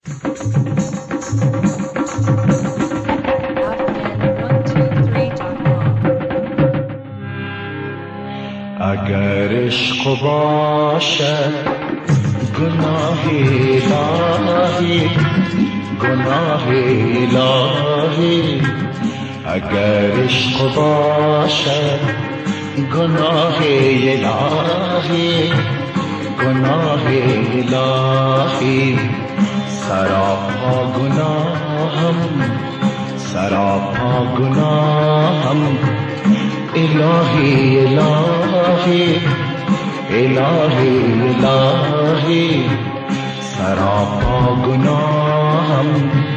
اگر عشق باشد گناه الهی، گناه الهی، اگر عشق باشد گناه الهی، گناه الهی، سراپا گناهم، سراپا گناهم، الهی الهی، الهی الهی، سراپا گناهم،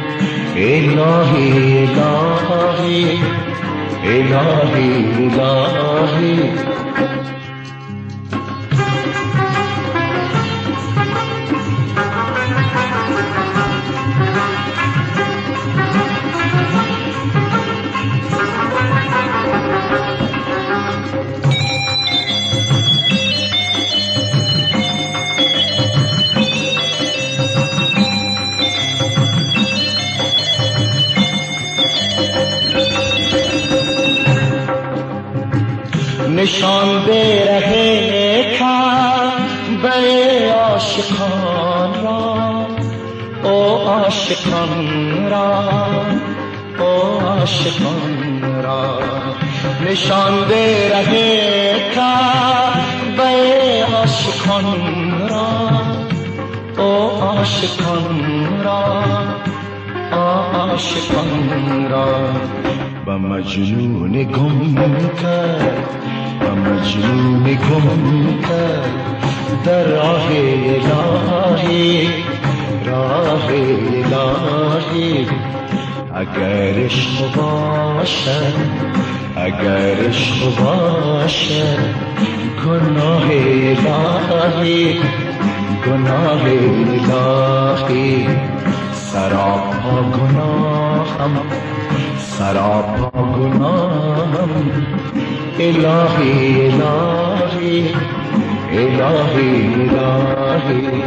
الهی الهی، الهی الهی. نشان به ره کعبه عاشقان را، او عاشقان را، او عاشقان را، نشان به ره کعبه عاشقان را، او عاشقان را، عاشقان را، با مجنون گم کرد، با مجنون گم کرد در راه الهی، راه الهی. اگر عشق باشد، اگر عشق باشد گناه الهی، گناه الهی، سراپا گناهم، سراپا گناهم، الهی الهی، الهی الهی.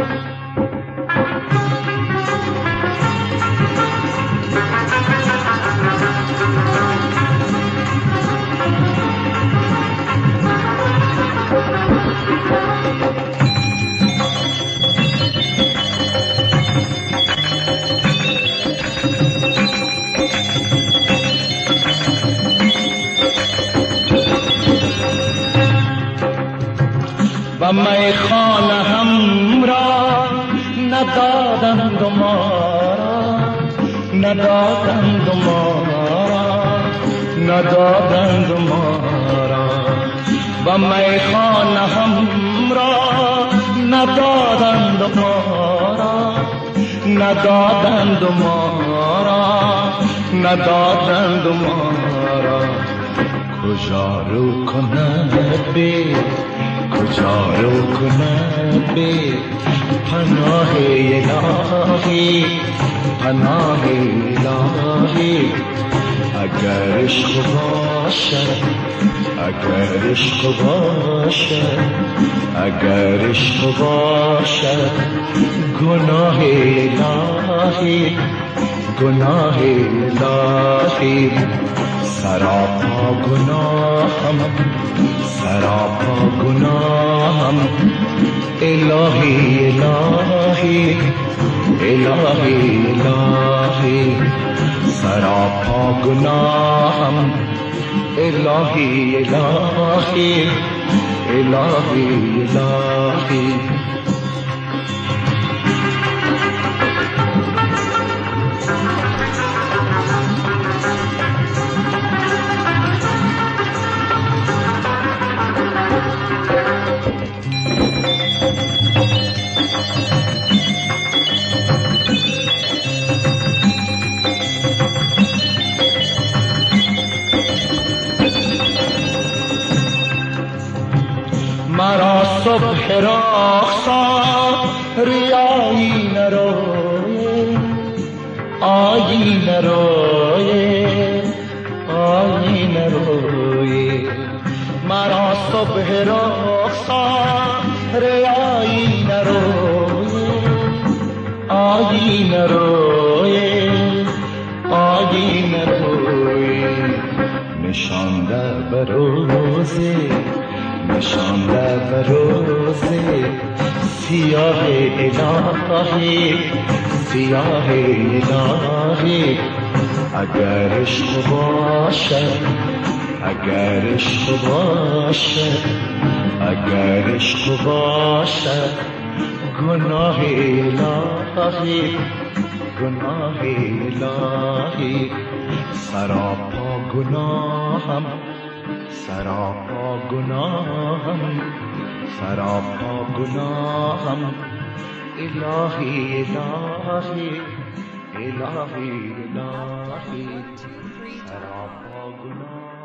و میخانه هم را ندادند ما را، ندادند ما را، ندادند ما را، و میخانه هم را ندادند ما را، ندادند ما را، ندادند ما را. کجا رو کند به، کجا رو کند به پناه الهی، پناه الهی. اگر عشق باشد، اگر عشق باشد، اگر عشق باشد گناه الهی، گناه الهی، سراپا گناهم، سراپا گناهم، الهی الهی، الهی الهی، سراپا گناهم، الهی الهی، الهی الهی. مرا صبح رخسار آیینه روی، آیینه روی، آیینه روی، مرا صبح رخسار آیینه روی، آینه روی آینه روی نشانده به روزه نشانده به روزه سیاه الهی سیاه الهی اگر عشق باشد اگر عشق باشد اگر عشق باشد گناه الهی گناه الهی سراپا گناهم سراپا گناهم سراپا گناهم الهی الهی الهی الهی سراپا گناهم